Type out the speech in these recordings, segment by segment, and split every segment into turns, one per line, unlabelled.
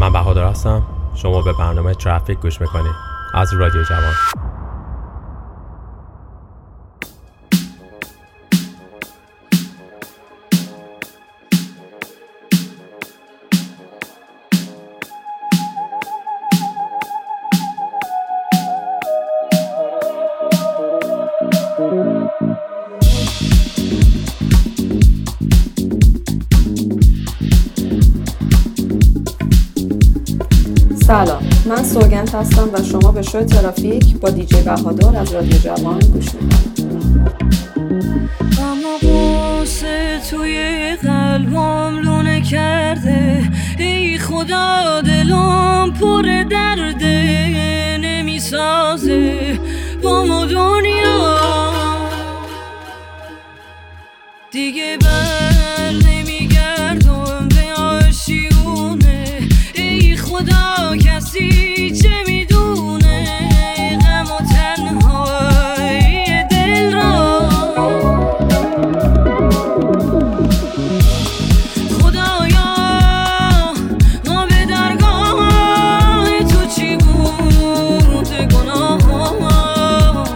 من بهادر هستم. شما به برنامه ترافیک گوش میکنید از رادیو جوان.
سلام، من سوگند هستم و شما به شو ترافیک با دیجی بهادر از رادیو جوان گوش میکنید.
اما قصه توی قلبم لونه کرده، ای خدا دلم پر درده، نمیسازه با ما دنیا دیگه، بر نمیگردم به آشیونه، ای خدا کسی چه میدونه غم و تنهای دل را. خدایا ما به درگاه تو چی بود گناه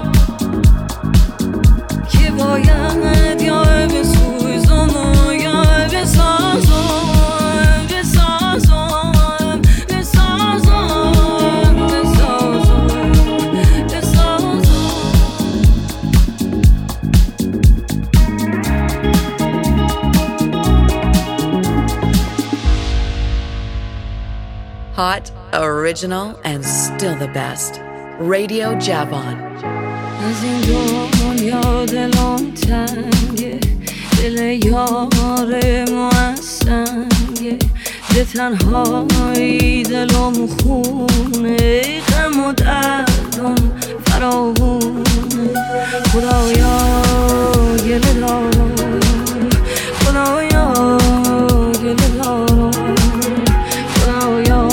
که باید یا بسوزم و یا بسازم
Hot, original, and still the best. Radio Javan.
از این دنیا دلم تنگه، دل یار ما از سنگه، به تنهایی دلم خونه، غم و دردم فراوونه. خدایا گله دارم، خدایا گله دارم، خدایا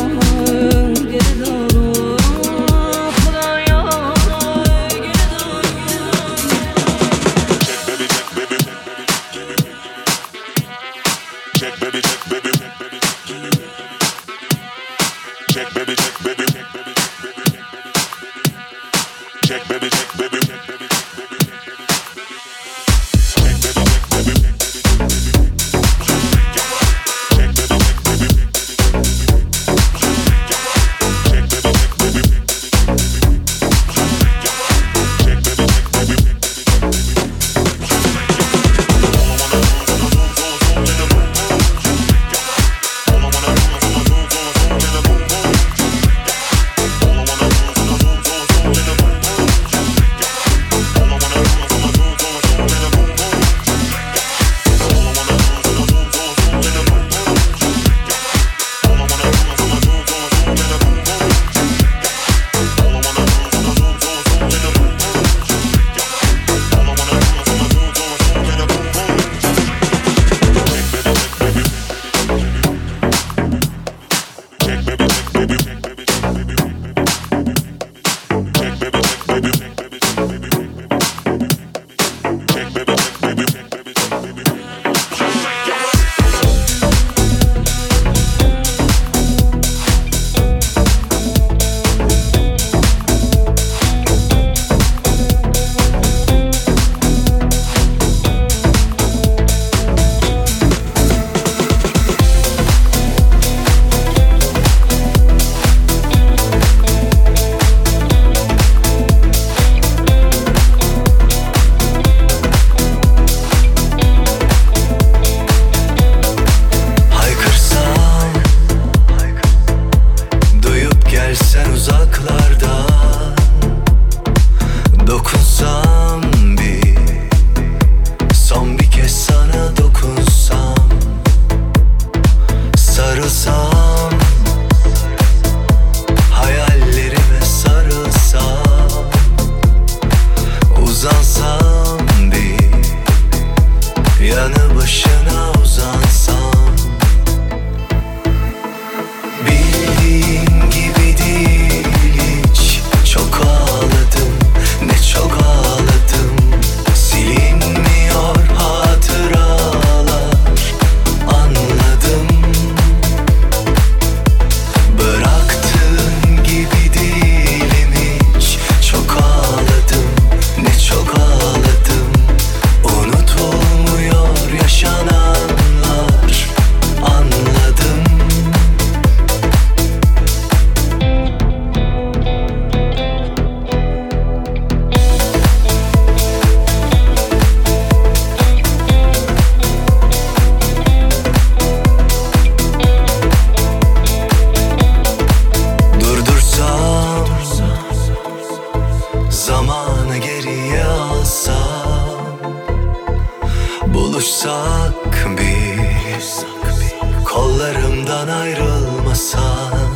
Buluşsak bir, kollarımdan ayrılmasan,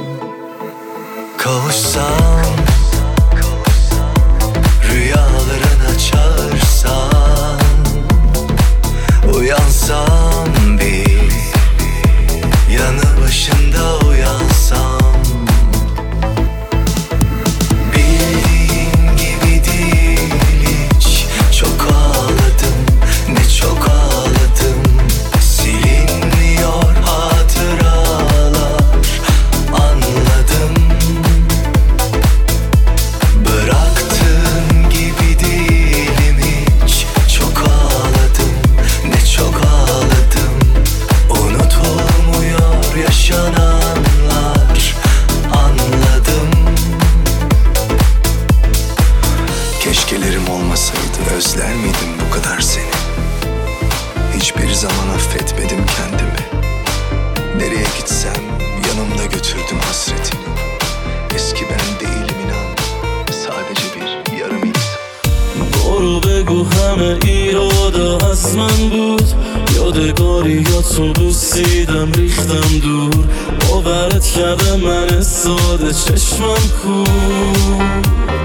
kavuşsam, rüyalarına çağırsan, uyansam bir, yanı başında uyansam. Bildiğin gibi değil hiç, çok ağladım, ne çok ağladım. Silinmiyor hatıralar, anladım. Bıraktığın gibi değilim hiç, çok ağladım, ne çok ağladım. Unutulmuyor yaşananlar, anladım. Keşkelerim olmasaydı özler miydim bu kadar seni? Hiçbir zaman affetmedim kendimi. Nereye gitsem yanımda götürdüm hasretini. Eski ben değilim inan, sadece bir yarım insan.
برو بگو همه ایراده از من بود، یادگاریاتو بوسیدم ریختم دور، باورت کرده من ساده چشمم کور.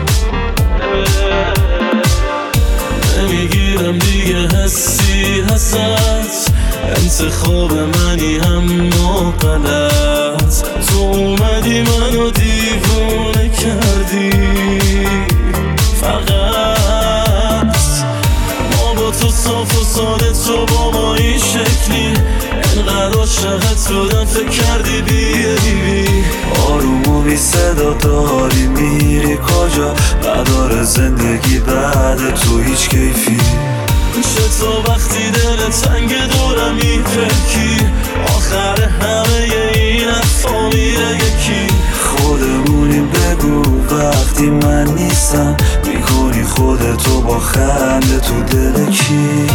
نمیگیرم دیگه حسی هست، انتخاب منی اما غلط. تو اومدی منو دیوونه کردی فقط. ما با تو صاف و ساده، تو با ما این شکلی، انقدر عاشقت شدم فکر کردی بیایی. آروم و بی صدا داری میری کجا؟ نداره زندگی بعد تو هیچ کیفی. میشه تو وقتی دل تنگ دورم میپکی، آخر همه این حرفا میره یکی. خودمونیم بگو وقتی من نیستم، میکنی خودتو با خنده تو دل کی؟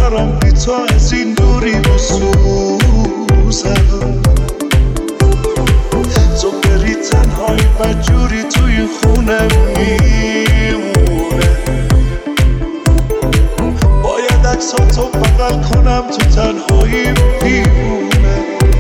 برام بی تو از این دوری بسوزم. تو بری تنهایی بدجوری توی خونه میمونه. باید عکساتو بغل کنم تو تنهایی بیمونه.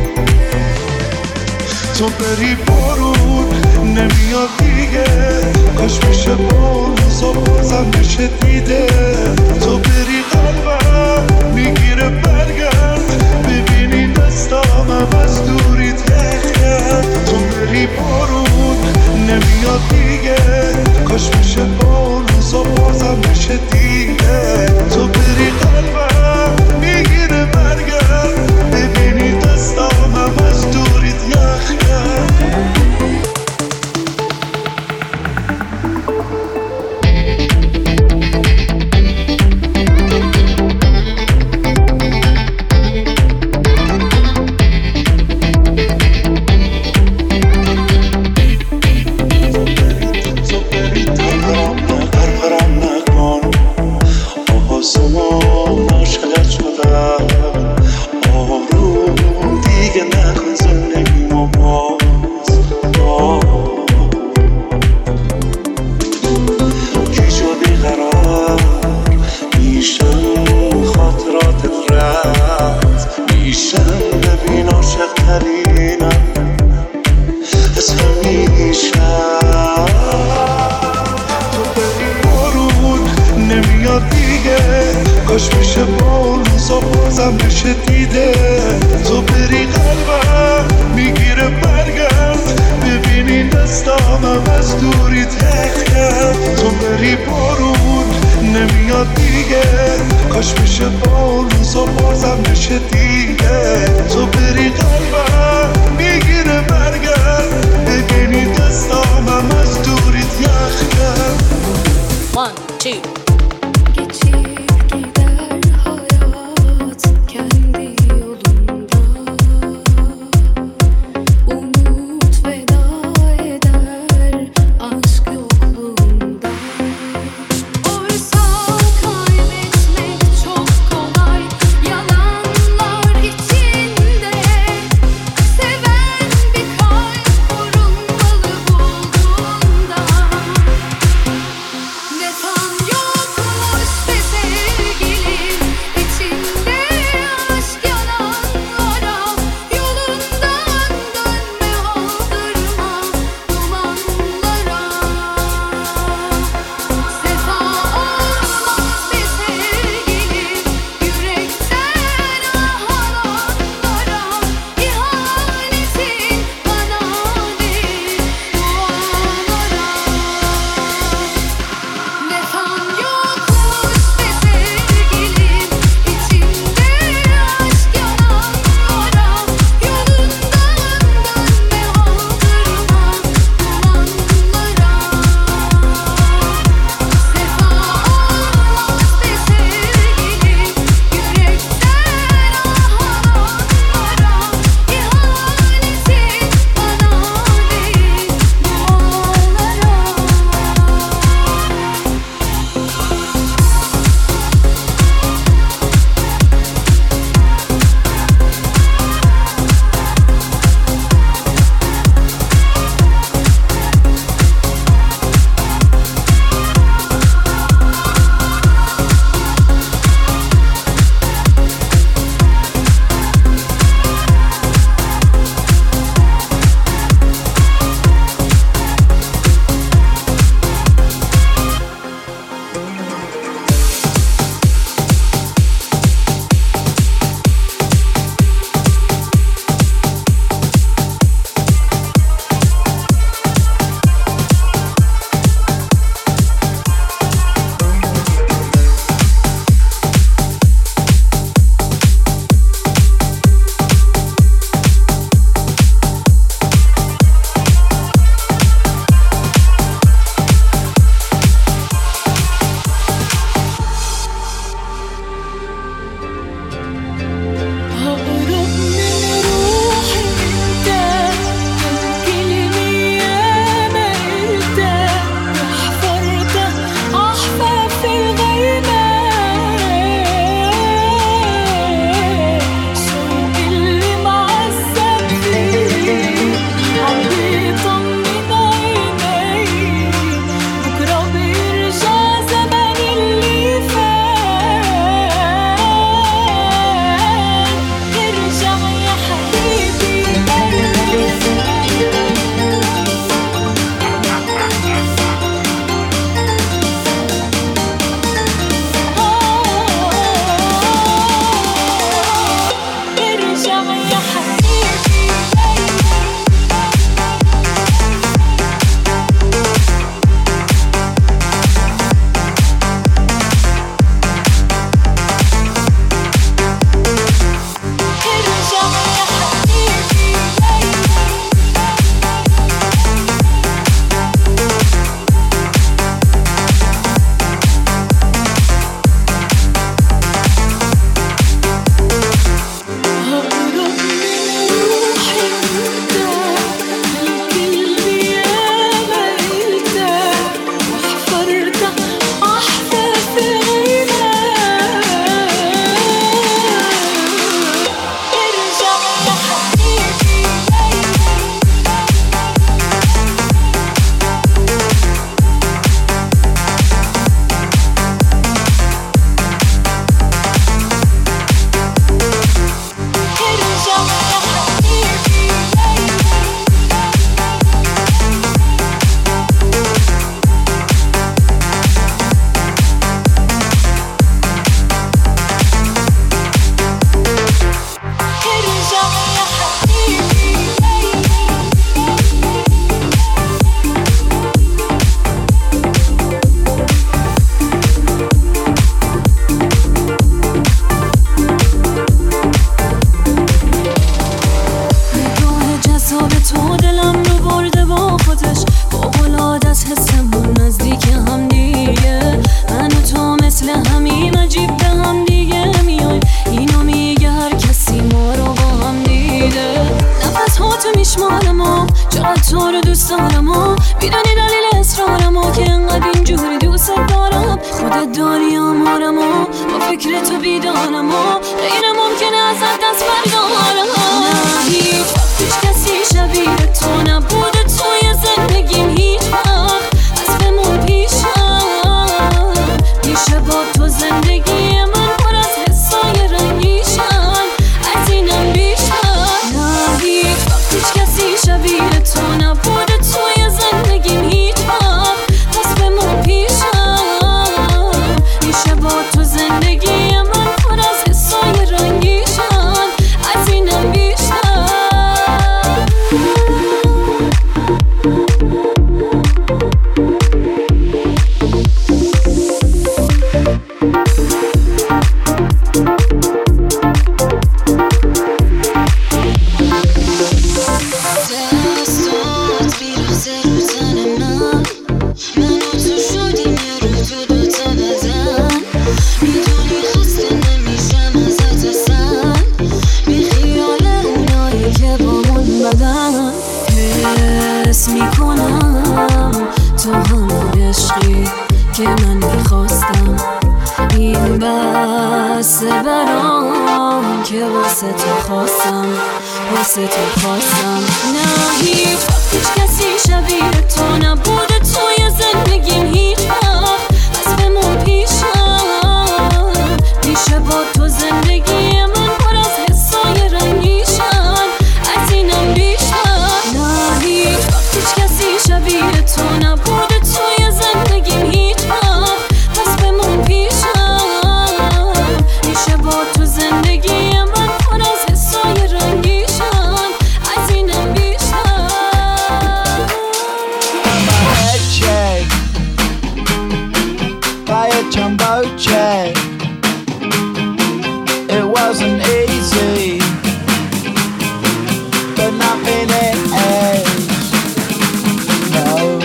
تو بری بارون نمیاد دیگه، کاش میشه با روزا بازم بشه دیده. تو بری قلبم میگیره برگرد، ببینی دستامم از دوری تخت کرد. تو بری بارون نمیاد دیگه، کاش میشه با روزا بازم بشه دیده. تو بری قلبم میگیره برگرد، ببینی دستامم از دوری تخت کرد. کاش میشه با روزا بازم بشه دیده. تو بری قلبم میگیره برگرد، ببینی دستامم از دوری تخت کرد. تو بری بارون نمیاد دیگه، کاش میشه با روزا بازم بشه دیده. تو بری قلبم میگیره برگرد، ببینی دستامم از دوری تخت کرد.
1 2
رو دوست دارم و میدونی دلیل اصرارم و که انقدر اینجوری دوست دارم. خودت داری آمارم و با فکر تو بیدارم و غیر ممکنه ازت دست بردارم. نه هیچ کسی شبیه تو نبوده توی زندگیم هیچ وقت. از بمون پیشه با تو زندگی من پر از حسای رنگیشن، از اینم بیشتر. نه هیچ کسی شبیه تو نبوده توی زندگیم هیچ وقت. پس بمون پیشه با تو زندگی من پر از حسای رنگیشن، از اینم بیشتر. میکنم تو همون عشقی که من میخواستم. این بسه برام که واسه تو خواستم. نه هیچ کسی شبیه تو نبوده توی زندگیم هیچ وقت. از بمون پیشه با تو زندگی من پر از حسای رنگیشن، از اینم بیشتر. نه هیچ کسی شبیه تو نبوده توی زندگیم هیچ وقت. پس بمون پیشه با تو زندگی من پر از حسای رنگیشن، از اینم بیشتر.
It wasn't easy, but nothing is. No.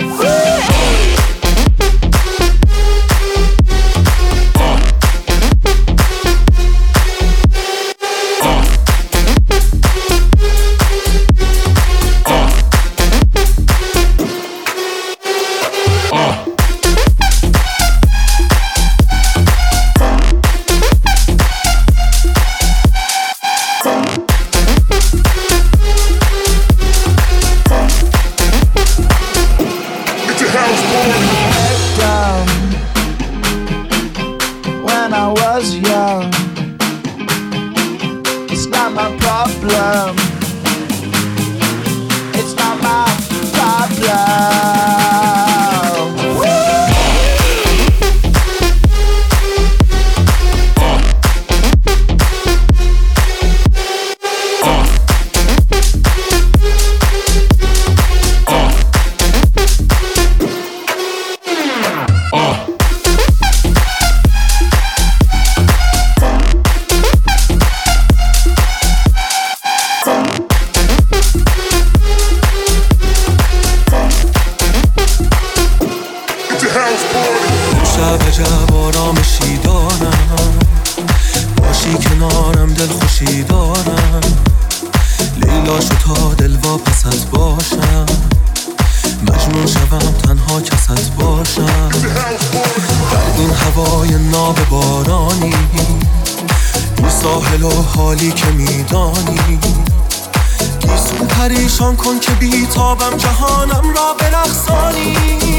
کن که بیتابم جهانم را برقصانی.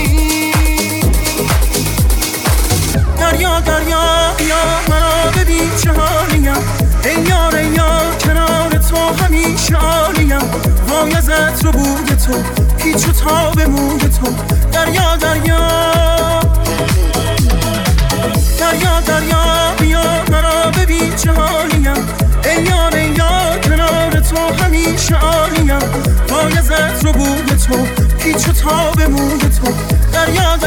دریا بیا منو ببین چه حالیم. ای یار کنار تو همیشه عالیم. وای از عطر و بوی تو پیچ و تاب موی تو. دریا بیا منو ببین چه حالیم. ای یار کنار تو همیشه عالیم. وای از عطر و بوی تو پیچ و تاب موی تو. دریا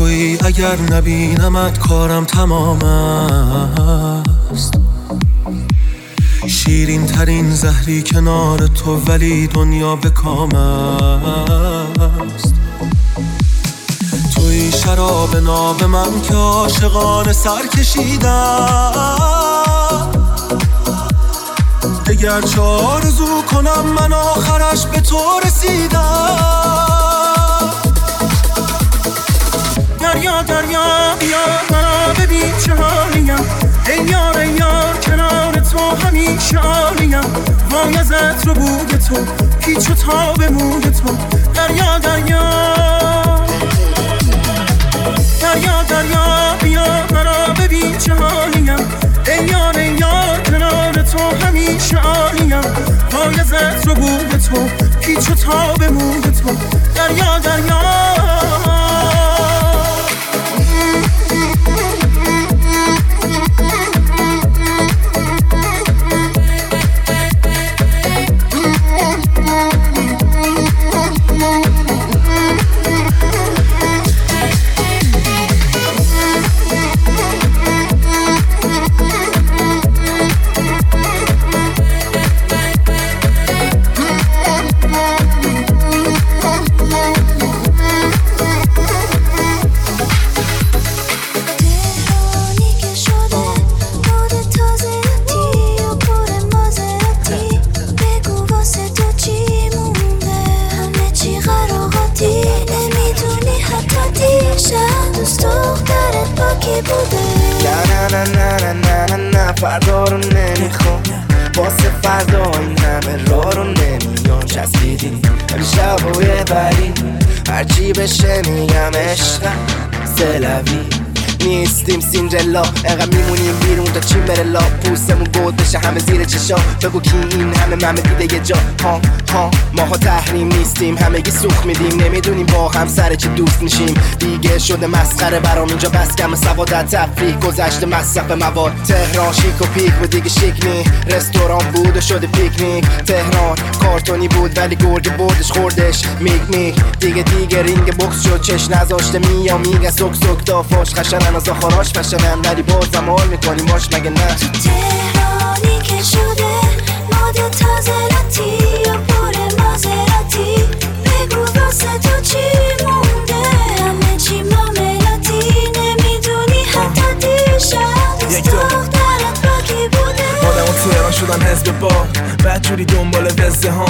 تویی، اگر نبینمت کارم تمام است. شیرین ترین زهری کنار تو، ولی دنیا به کام است. توی شراب ناب من که عاشقانه سر کشیدم. اگر چه آرزو کنم من آخرش به تو رسیدم. دریا دریا بیا مرا ببین چه حالیم، ای یار ای یار کنار تو همیشه عالیم. وای ازت رو بوی تو، پیچ و تاب موی تو. دریا دریا دریا دریا بیا مرا ببین چه حالیم، ای یار ای یار کنار تو همیشه عالیم. وای ازت رو بوی تو، پیچ و تاب موی تو. دریا دریا
فردا رو نمیخوام، واسه فردا این همه راه رو نمیان. چسبیدی امشب و یه بری، هرچی بشه میگم عشقم سلوی. نیستیم سینجلا، انقدر میمونیم بیرون تا چین بره لا. پوستمون گود بشه همه زیر چشا، بگو کی این همه دیده یه جا. ها ها ماها تحریم نیستیم، همگی سوخ میدیم. نمیدونیم با هم سر چه دوست میشیم. دیگه شده مسخره برام اینجا، بس کم سوادت تفریح گذشته مصرف مواد. تهران شیک و پیک و دیگه شیک نی، رستوران بود و شده پیکنیک. تهران کارتونی بود ولی گرگ بردش خوردش میگ. دیگه رینگ بوکس شد، چش نذاشته میا میگه سوک سوک دافاش خشنن از آخراش فشنن، ولی بازم حال میکنیم باش مگه نه.
تو تهرانی که شده ماد تازه راتی یا پر مازراتی، بگو واسه تو چی مونده، همه چی معاملاتی. نمیدونی حتی دیشب دوست دخترت با کی بوده.
آدم و تهران شدن حزب با بدجوری دنبال وزه ها.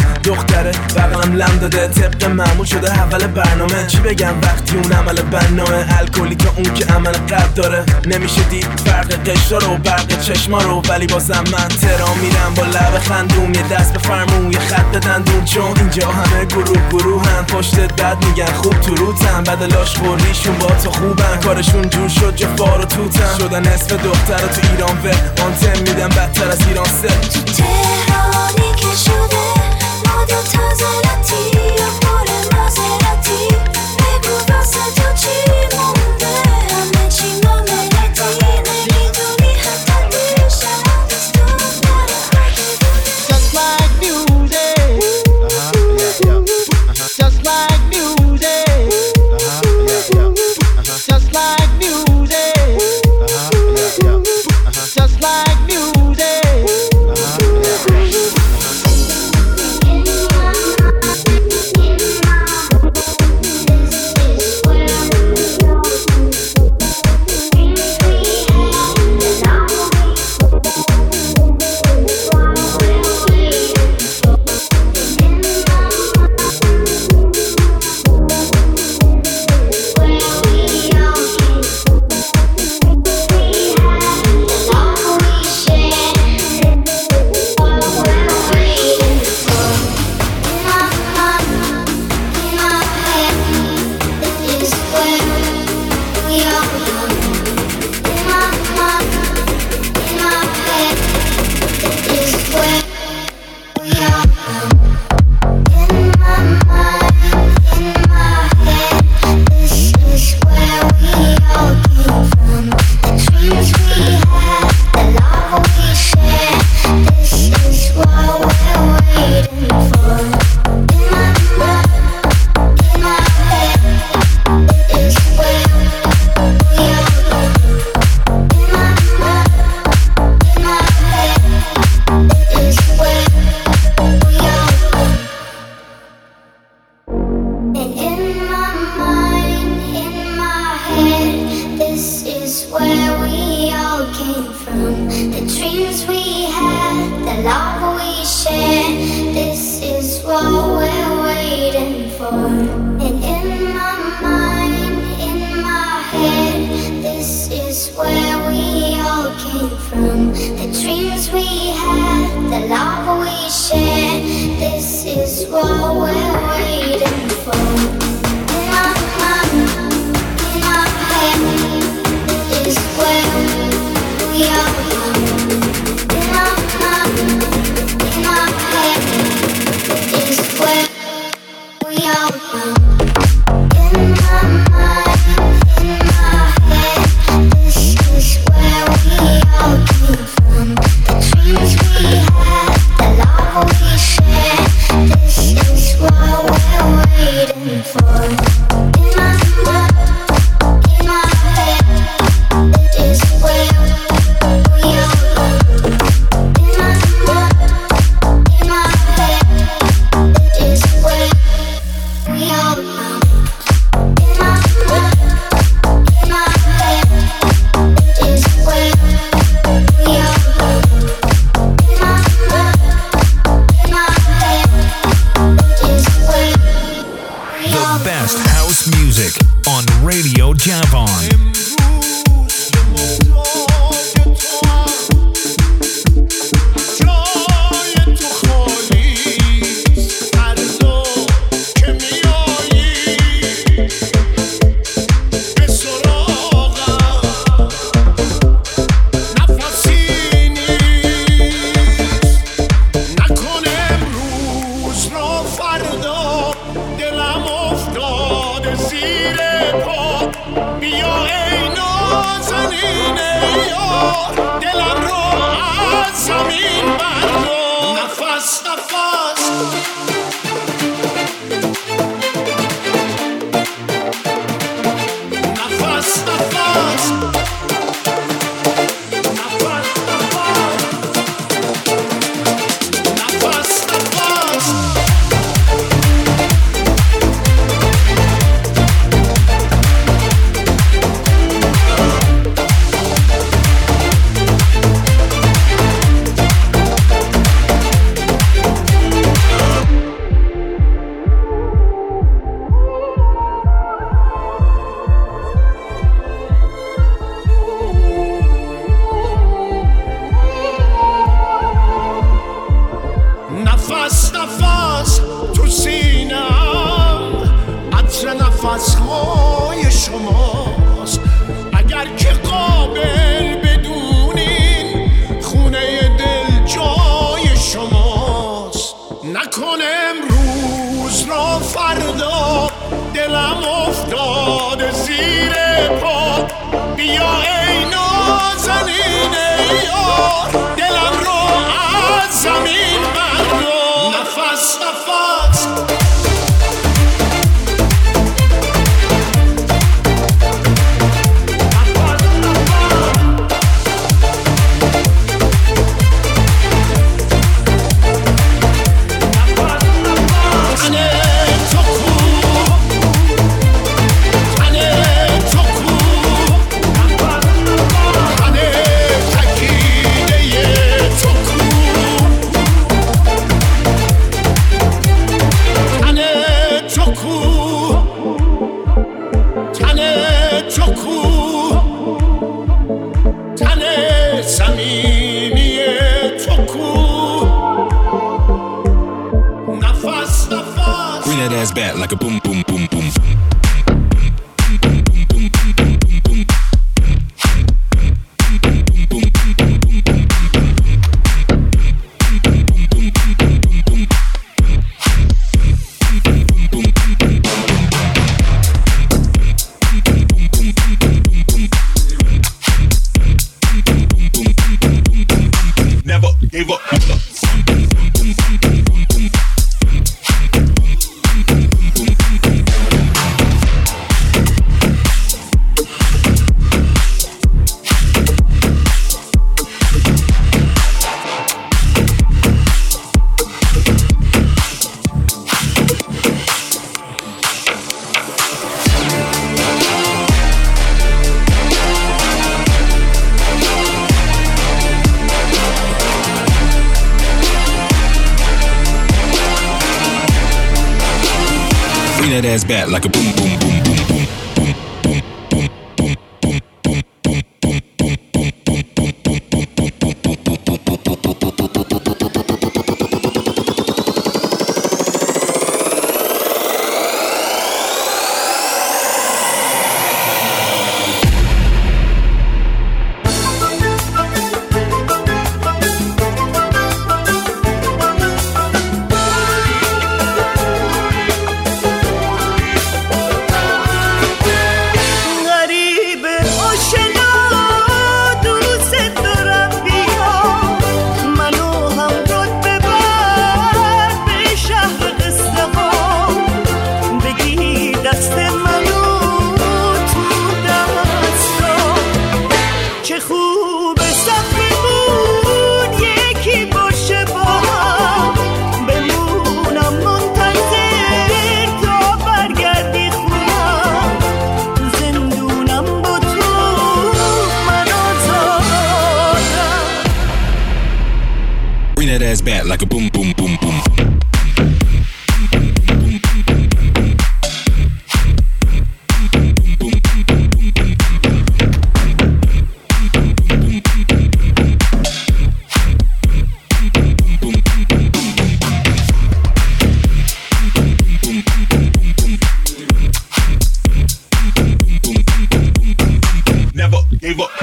دختره بغلم لم داده، طبق معمول شده اول برنامه. چی بگم وقتی اون عمل بنامه، الکلی تا اون که عمل قد داره. نمیشه دید فرق قشرا رو برق چشما رو، ولی بازم من تهران میرم با لب خندوم. یه دست به فرمون یه خط به دندون، چون اینجا همه گروه هم پشتت بد میگن خوب تو روتن. بدلاش خوریشون با تو خوبن، کارشون جور شد جا فار و توتن. شدن اسم دختر تو ایران و آنتن میدن بدتر از ایران سه.
تو تهرانی که شده ماد تازه راتی یا پر مازراتی، بگو واسه تو چی مونده، همه چی معاملاتی. نمیدونی حتی دیشب دوست دخترت با کی بوده.
Just like music, just like music, just like music, just like music.
where we all came from. The dreams we had, the love we shared. This is what we're waiting for. And in my mind, in my head, this is where we all came from. The dreams we had, the love we shared. This is what we're waiting for. In my mind, in my head, this is where we all come. In my mind, in my head, this is where we all come. In my mind, in my head, this is where we all came from. The dreams we had, the love we shared. This is what we're waiting for. In my mind, in my head, it is where we all come. In my mind, in my head, it is where we all come. In my mind, in my head, it is where we all come. In my mind, in my head, it is where we all come.
The best house music on Radio Javon. that ass back like a boom, boom, boom, boom, boom. Ass back like a boom, boom, boom, boom. Never gave up.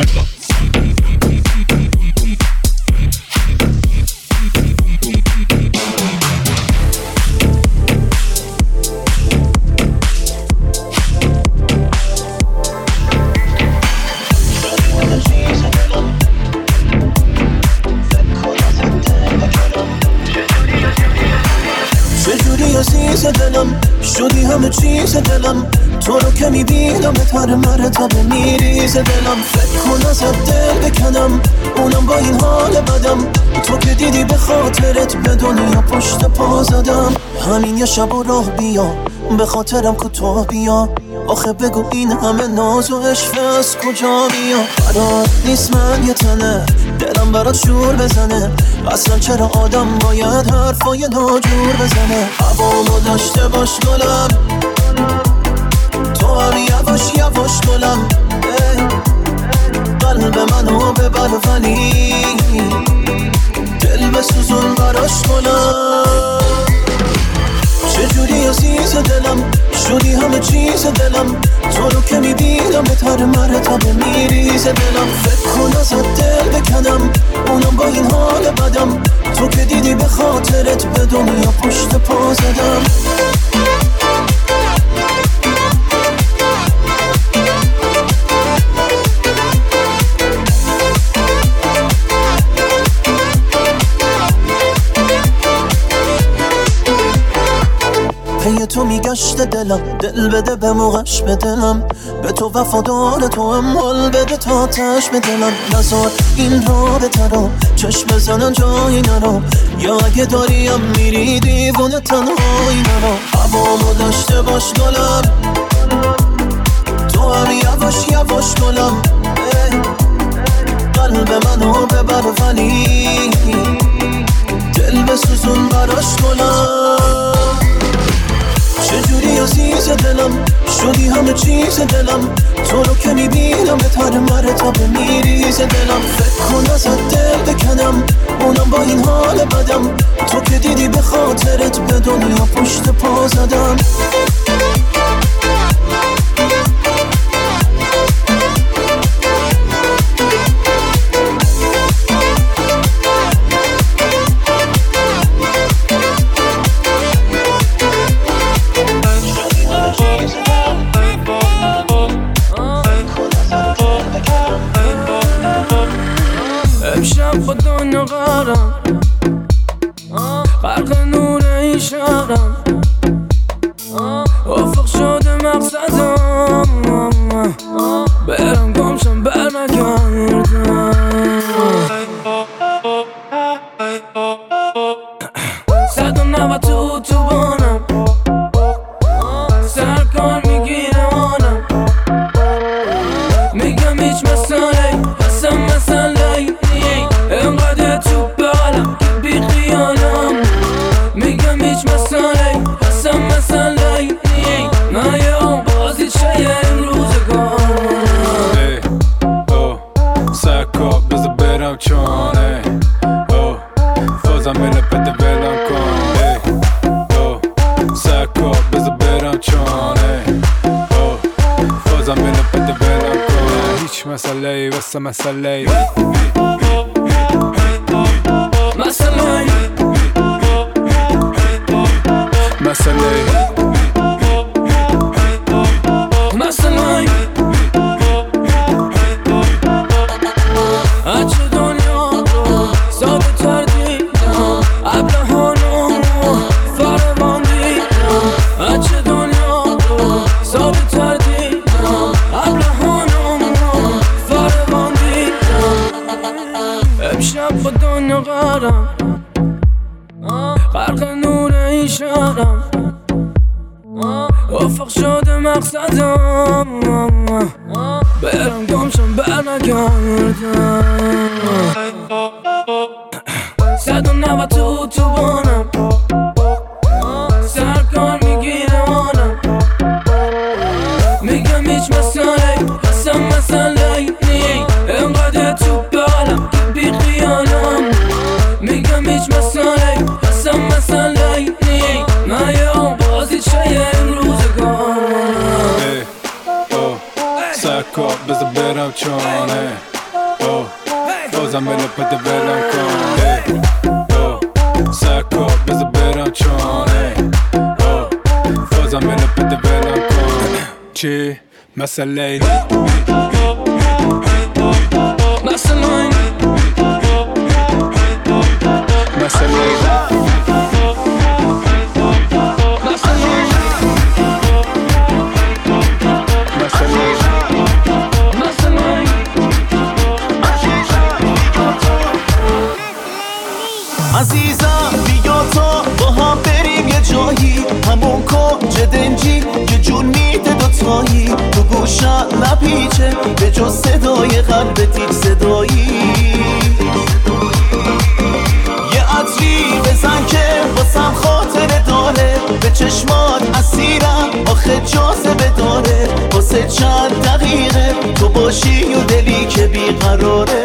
شدی همه چیز دلم تو رو که میبینم هر مرتبه میریزه دلم فکر کن ازت دل بکنم اونم با این حال بدم تو که دیدی به خاطرت به دنیا پشت پا زدم همین یه شب و راه بیا به خاطرم کوتاه بیا آخه بگو این همه ناز و عشق از کجا بیا قرار نیست من یه تنه دلم برات شور بزنه اصلا چرا آدم باید حرفای ناجور بزنه هوامو داشته باش گلم تو هم یواش یواش گلم قلب منو ببر ولی دل بسوزون براش گلم چجوری عزیز دلم شدی همه چیز دلم تو رو که میبینم به هر مرتبه میریزه دلم فکر کن ازت دل بکنم اونم با این حال بدم تو که دیدی به خاطرت به دنیا پشت پا زدم پی تو میگشت دلم دل بده به موقعش به دلم به تو وفادار تو هم حال بده تا تش به دلم نزار این رابطه رو چشم بزنن جایی نرو یا اگه داریم میری دیوونه تنهایی نرو هوامو داشته باش گلم تو هم یواش یواش گلم قلب منو ببر ولی دل بسوزون براش گلم چجوری عزیز دلم شدی همه چیز دلم تو رو که میبینم به هر مرتبه میریزه دلم فکر کن ازت دل بکنم اونم با این حال بدم تو که دیدی به خاطرت به دنیا پشت پا زدم
امشب با دنیا قرم غرق نور این شهرم افق شده مقصدم برم گمشم برنگردم صدم نبا تو بانم سرکار میگیره آنم میگم هیچ مسئله اصلا مسئله اینقدر تو بالم مسئله واسه مسئله
مسئله مسئله اچه دنیا رو ساده تر دیدم ابلهانو فروان دیدم اچه دنیا رو ساده تر دیدم ابلهانو فروان دیدم امشب با دنیا غرم غرق نور این شهرم افق شده مقصدم برم گمشم برنگردم 190 تو بانم سرکار میگیره آنم میگم هیچ مسئله اصلا مسئله نی انقدر تو بالم که بی خیالم میگم هیچ مسئله اصلا مسئله نی نیام بازی چه روزگارم
سرکار بذار برم چانه بازم بلو پده برم کنه سرکار بذار برم چانه بازم بلو پده برم کنه چی؟ مسئله
مسئله
عزیزم بیا تا با هم بریم یه جایی همون کنج دنجی که جون میده دوتایی تو گوشم نپیچه به جز صدای قلبت هیچ صدایی یه عطری بزن که واسم خاطره داره به چشمات اسیرم آخه جاذبه داره واسه چند دقیقه تو باشی و دلی که بیقراره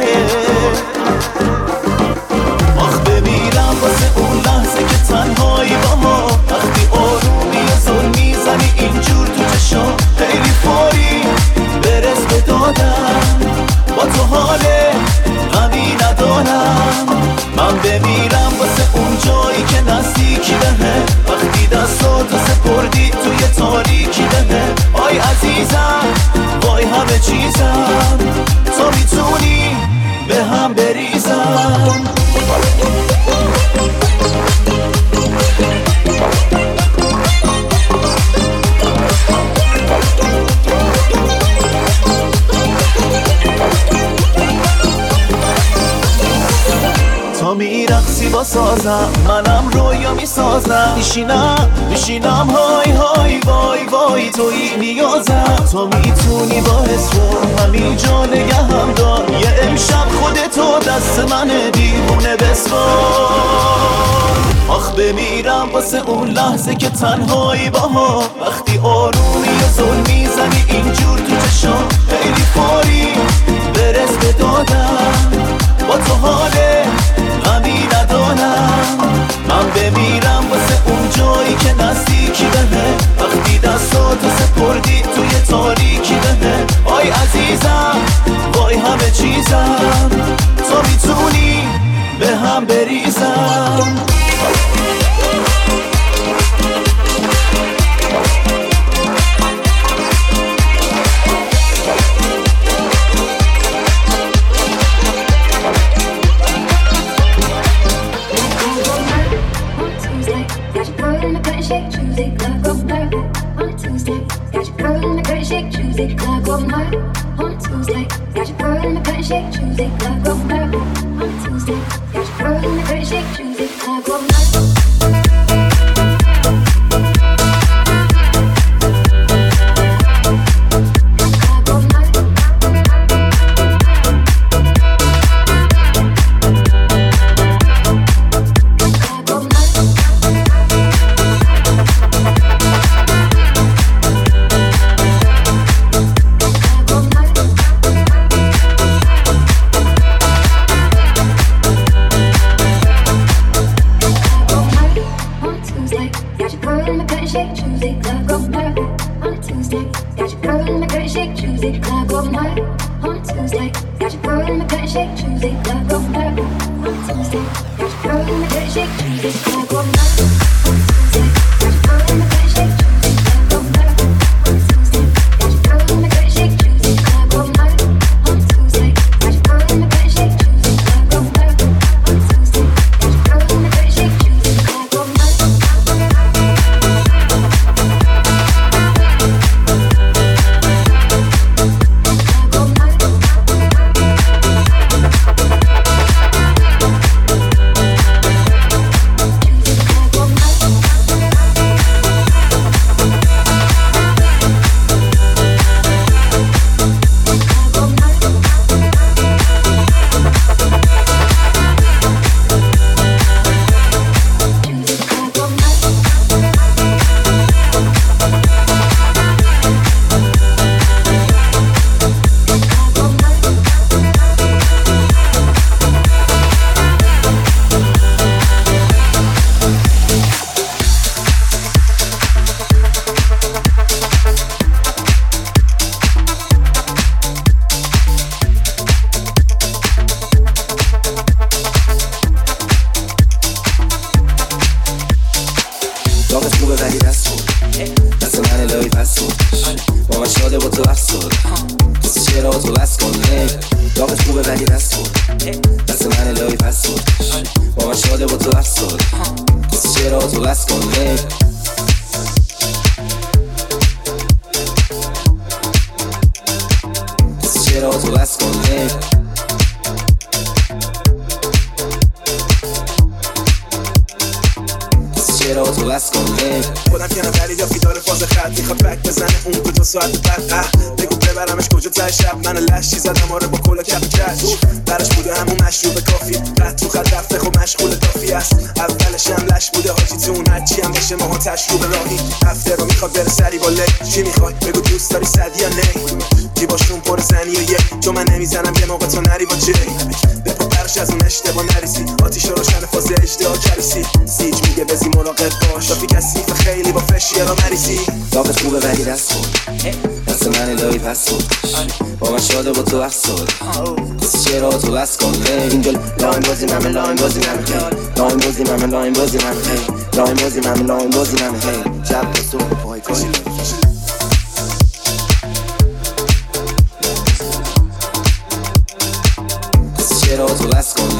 بمیرم واسه اون لحظه که تنهایی با ما وقتی آرومی و زل میزنی اینجور تو چشام خیلی فوری برس به دادم با تو حال غمی ندارم من بمیرم واسه اون جایی که نزدیکی بهه وقتی دستاتو سپردی توی تاریکی بهه آی عزیزم وای همه چیزم تو میتونی به هم بریزم تا میرقصی با سازم منم رویا میسازم میشینم های های وای وای توی نیازم تو میتونی با حسو همینجا نگهم دار یه امشب خودتو دست منه دیوونه بسوار آخ بمیرم واسه اون لحظه که تنهایی باها وقتی آرومی و زل میزنی اینجور تو چشام خیلی فوری برس به دادم با تو حاله غمی ندارم من بمیرم واسه اون جایی که نزدیکی بهه وقتی دستاتو سپردی توی تاریکی بهه آی عزیزم وای همه چیزم تو میتونی به هم بریزم
خودم که نظری یا فیدار فاز خط میخواد بک بزنه اون به 2 ساعت بعد بگو ببرمش کجا ته شب من لشی زدم آره با کلا کپ کش برش بوده همون مشروب کافی رد تو خط رفته خب مشغول دافی است اولش هم لش بوده حاجی تون هرچی هم بشه ماها تشروب راهی هفته رو میخواد بره سری با لی چی میخوای بگو دوست داری صد یا نه جیباشون پر زنی و چون من نمیزنم یه موقع تو نری با جی بپا برش از اون اشتباه نریسی آتیش روشن فاز اجدها کریسی سیج میگه بزی مراقب باش دافی کسیف خیلی با فشیه را مریسی
داغش خوبه ولی دست خود دست من الهی پس خود با من شاده با تو افسود کسی چرا تو بس کن این گل لایم بازی من لایم بازی من لایم بازی من لایم بازی من لایم بازی من لایم بازی من جب با صبح پای کاری کسی چرا تو بس کن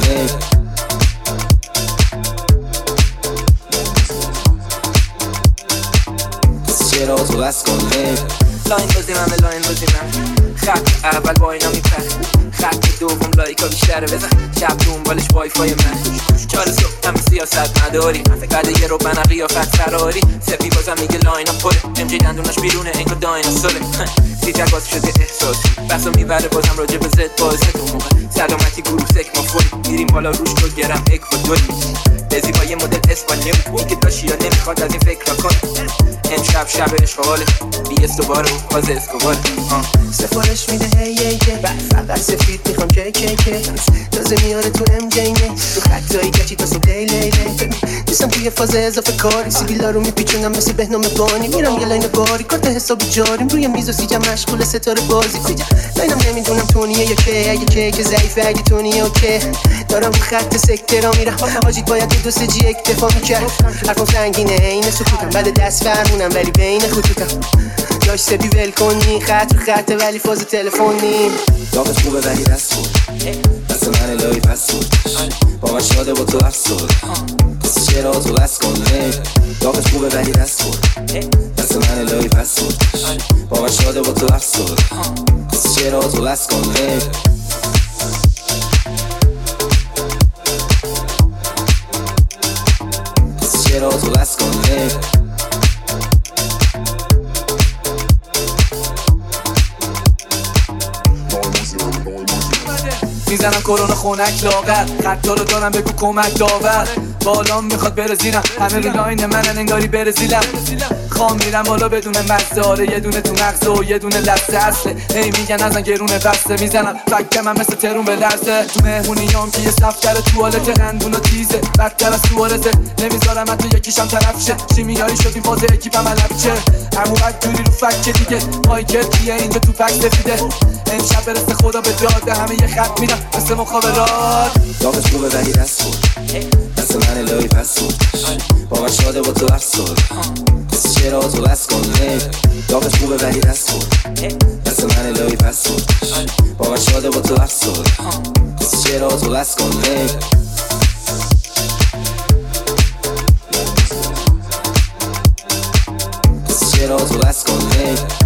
کسی چرا تو بس کن
لاین بازی من لاین بازی من خط اول با اینا میپره خط دوم لایکا بیشتره بزن شب دنبالش وای فای من 4 صبح همه سیاست مداری بعد یه رو بنا قیافت فراری سپی بازم میگه لاین ها پره امجی دندوناش بیرونه انگار دایناسوره سی جگاز شده احساسی بحثا میبره بازم راجع به زد بازه تو موقع سلامتی گروه سک ما فوری میریم بالا روش تو گرم اکوادوری بزی با یه مدل اسپانیایی این که داشی یا نمیخواد از این فکر را کن امشب شب اشغاله بی استوباره و باز اسکوباره
سفارش میده هی هی هی فقط سفید میخوام کی کی کی تازه میاره تو ام جی نه تو خطایی کچی تا صبح لی لی لی نیستم توی فاز اضافه کاری سیبیلا رو میپیچونم مثل بهنام بانی میرم یه لاین باری کارت حسابی جاریم روی میز و سیجم مشغول ستاره بازی کجا لاینم نمیدونم تونیه یا که اگه که ضعیفه اگه تونیه اوکی دارم رو خط سکترا میرم حاجی باید 2 جی اکتفا میکرد حرفم سنگینه این سکوتم بعد دست فرمونم ولی بین خطوطم داش سبی ول کنی خط خط ولی فاز تلفنی
داغش خوبه ولی دست خود دست من الهی پس خود با من شاده با تو افسود کسی چرا تو بس کن داغش خوبه ولی دست خود دست من الهی پس خود با من شاده با تو افسود کسی چرا تو بس کن کسی چرا تو بس کن
میزنم کرونا خونک لاغر خطا رو دارم بگو کمک داور بالام میخواد بره زیرم همه رو لاین منن انگاری برزیلم
میخوام میرم بالا بدون مزاره، یه دونه تو مغز و یه دونه لحظه اصله. هی میگن ازن گرونه بسته، میزنم فکر من مثل ترون به لرزه. تو مهمونیام که یه صفتر توالت قندون و تیزه، بدتر از توارزه. نمیذارم من تو یکیشم طرف شه، شیمیایی شدیم فاز اکیپم علب چه. امو بدجوری رو فکر دیگه، مایکل کیه اینجا تو پک سفیده. امشب برسه خدا به داده، همه یه خط میرم مثل مخابرات.
داغش خوبه ولی دست بود، دست من الهی پس بود. با من شاده با تو افسود، کسی چرا تو بس کن. داغش خوبه ولی دست بود، دست من الهی پس بود. با من شاده با تو افسود، کسی چرا تو بس کن. کسی چرا تو بس کن.